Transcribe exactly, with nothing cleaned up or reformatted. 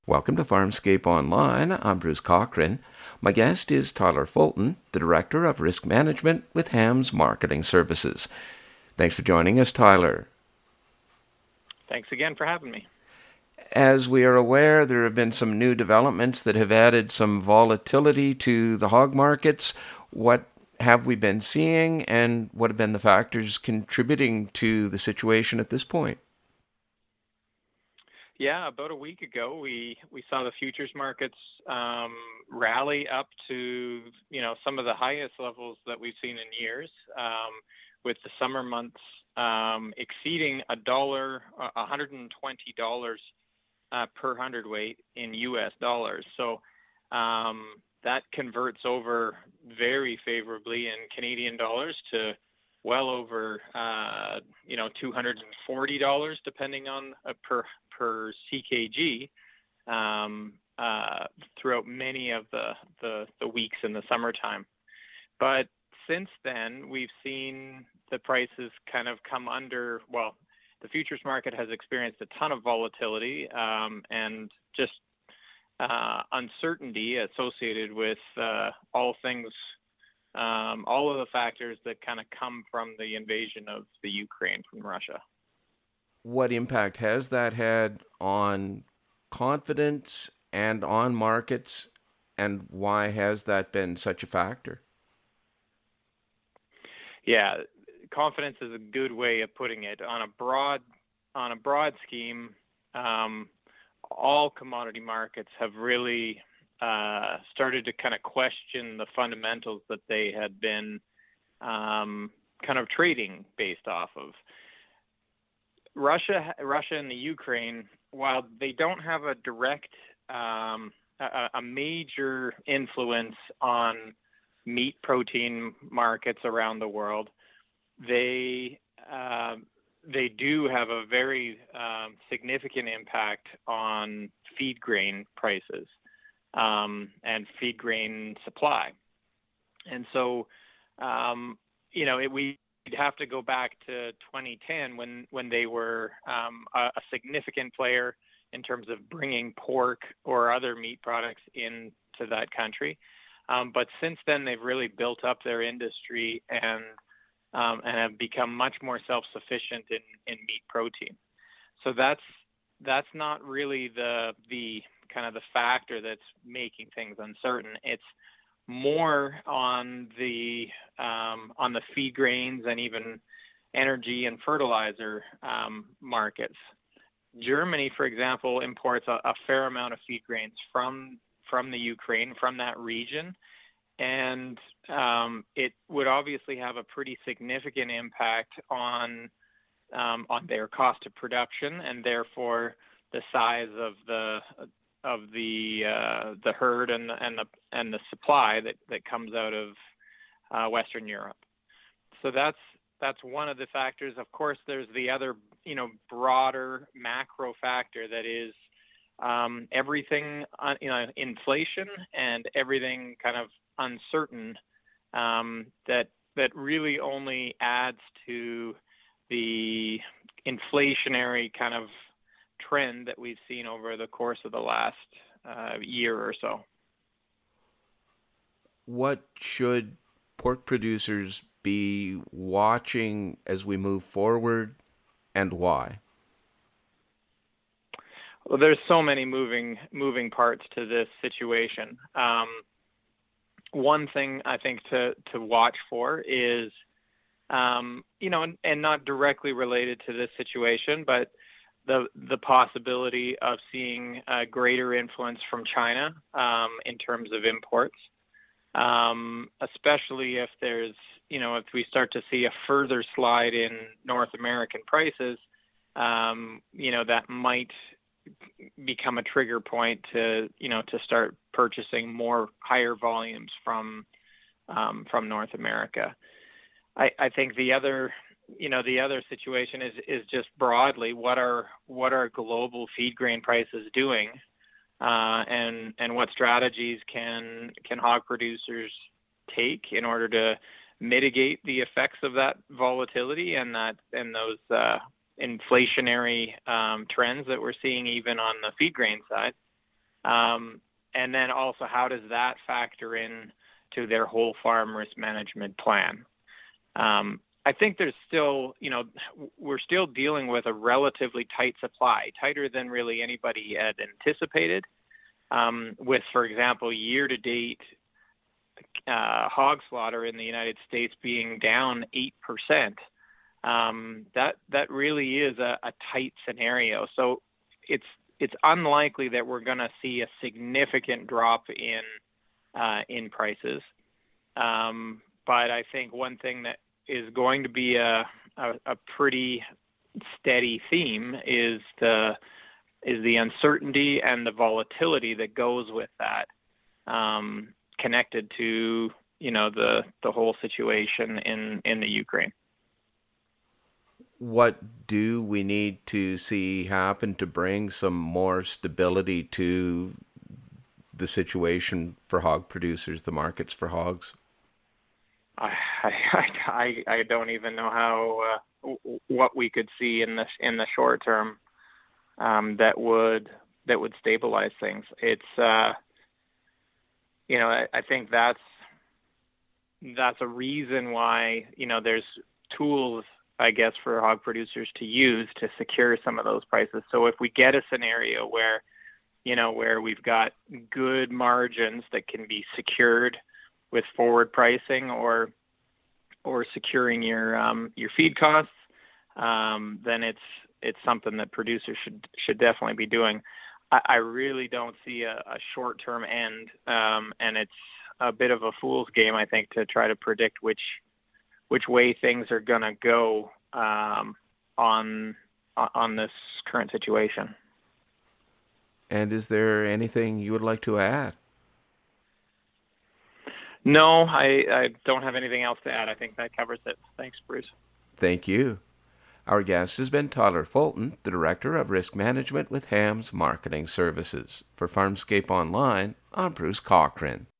Welcome to Farmscape Online. I'm Bruce Cochran. My guest is Tyler Fulton, the Director of Risk Management with Hams Marketing Services. Thanks for joining us, Tyler. Thanks again for having me. As we are aware, there have been some new developments that have added some volatility to the hog markets. What have we been seeing, and what have been the factors contributing to the situation at this point? Yeah, about a week ago, we, we saw the futures markets um, rally up to, you know, some of the highest levels that we've seen in years, um, with the summer months um, exceeding a dollar, one hundred twenty dollars uh, per hundredweight in U S dollars. So um, that converts over very favorably in Canadian dollars to well over, uh, you know, two hundred forty dollars, depending on uh, per per C K G, um, uh, throughout many of the, the the weeks in the summertime. But since then, we've seen the prices kind of come under. Well, the futures market has experienced a ton of volatility um, and just uh, uncertainty associated with uh, all things. Um, all of the factors that kind of come from the invasion of the Ukraine from Russia. What impact has that had on confidence and on markets, and why has that been such a factor? Yeah, confidence is a good way of putting it. On a broad, on a broad scheme, um, all commodity markets have really Uh, started to kind of question the fundamentals that they had been um, kind of trading based off of. Russia, Russia and the Ukraine, while they don't have a direct, um, a, a major influence on meat protein markets around the world, they uh, they do have a very um, significant impact on feed grain prices. Um, and feed grain supply. And so, um, you know, it, we'd have to go back to twenty ten when, when they were um, a, a significant player in terms of bringing pork or other meat products into that country. Um, but since then, they've really built up their industry and um, and have become much more self-sufficient in, in meat protein. So that's that's not really the the kind of the factor that's making things uncertain. It's more on the um, on the feed grains and even energy and fertilizer um, markets. Germany, for example, imports a, a fair amount of feed grains from from the Ukraine, from that region, and um, it would obviously have a pretty significant impact on um, on their cost of production and therefore the size of the of the uh, the herd and the, and the and the supply that, that comes out of uh, Western Europe. So that's that's one of the factors. Of course, there's the other, you know, broader macro factor that is um, everything, uh, you know, inflation and everything kind of uncertain. Um, that that really only adds to the inflationary kind of trend that we've seen over the course of the last uh, year or so. What should pork producers be watching as we move forward, and why? Well, there's so many moving moving parts to this situation. Um, one thing I think to to watch for is, um, you know, and, and not directly related to this situation, but the the possibility of seeing a greater influence from China um, in terms of imports, um, especially if there's, you know, if we start to see a further slide in North American prices, um, you know, that might become a trigger point to, you know, to start purchasing more higher volumes from um, from North America. I, I think the other you know, the other situation is, is just broadly what are what are global feed grain prices doing, uh, and and what strategies can can hog producers take in order to mitigate the effects of that volatility and that and those uh, inflationary um, trends that we're seeing even on the feed grain side. Um, and then also, how does that factor in to their whole farm risk management plan? Um, I think there's still, you know, we're still dealing with a relatively tight supply, tighter than really anybody had anticipated. Um, with, for example, year-to-date uh, hog slaughter in the United States being down eight percent. Um, that that really is a, a tight scenario. So it's it's unlikely that we're going to see a significant drop in uh, in prices. Um, but I think one thing that is going to be a, a, a pretty steady theme is the is the uncertainty and the volatility that goes with that, um, connected to, you know, the, the whole situation in, in the Ukraine. What do we need to see happen to bring some more stability to the situation for hog producers, the markets for hogs? I I, I don't even know how uh, what we could see in the in the short term um, that would that would stabilize things. It's uh, you know I, I think that's that's a reason why, you know, there's tools, I guess, for hog producers to use to secure some of those prices. So if we get a scenario where, you know, where we've got good margins that can be secured with forward pricing or or securing your um, your feed costs, um, then it's it's something that producers should should definitely be doing. I, I really don't see a, a short term end, um, and it's a bit of a fool's game, I think, to try to predict which which way things are going to go um, on on this current situation. And is there anything you would like to add? No, I, I don't have anything else to add. I think that covers it. Thanks, Bruce. Thank you. Our guest has been Tyler Fulton, the Director of Risk Management with Hams Marketing Services. For Farmscape Online, I'm Bruce Cochran.